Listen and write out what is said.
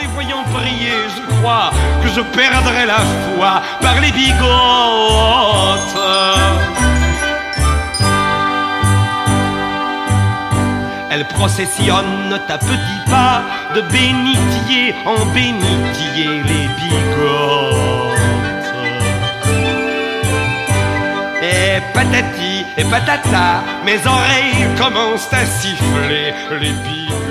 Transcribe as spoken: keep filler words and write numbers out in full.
voyant briller, je crois que je perdrai la foi par les bigotes. Elle processionne à petits pas de bénitier en bénitier les bigotes. Et patati et patata, mes oreilles commencent à siffler les bigotes.